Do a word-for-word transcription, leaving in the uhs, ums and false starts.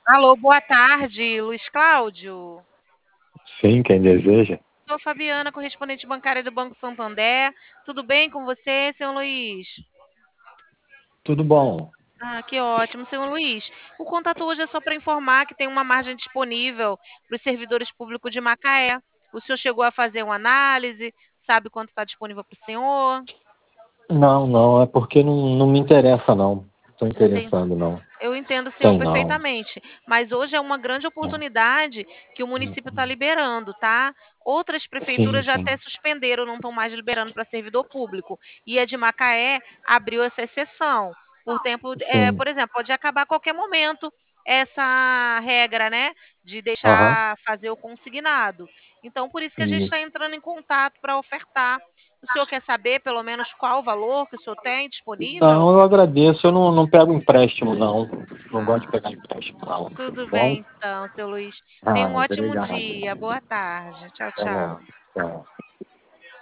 Alô, boa tarde, Luiz Cláudio. Sim, quem deseja. Sou Fabiana, correspondente bancária do Banco Santander. Tudo bem com você, senhor Luiz? Tudo bom? Ah, que ótimo, senhor Luiz. O contato hoje é só para informar que tem uma margem disponível para os servidores públicos de Macaé. O senhor chegou a fazer uma análise? Sabe quanto está disponível para o senhor? Não, não, é porque não, não me interessa, não. Estou Enten- interessando, não. Eu entendo o senhor Tem não. perfeitamente, mas hoje é uma grande oportunidade que o município está liberando, tá? Outras Sim, prefeituras já até sim, suspenderam, não estão mais liberando para servidor público. E a de Macaé abriu essa exceção. Por tempo, é, sim. por exemplo, pode acabar a qualquer momento essa regra, né? De Aham. deixar fazer o consignado. Então, por isso que a gente está Isso. entrando em contato para ofertar. O senhor quer saber pelo menos qual o valor que o senhor tem disponível? Não, eu agradeço. Eu não, não pego empréstimo, não. Não gosto de Ah, pegar empréstimo, não. Tá tudo bom? bem então, seu Luiz. Tenha Ah, um ótimo obrigado. dia. Boa tarde. Tchau, Tá bom. tchau. Tchau.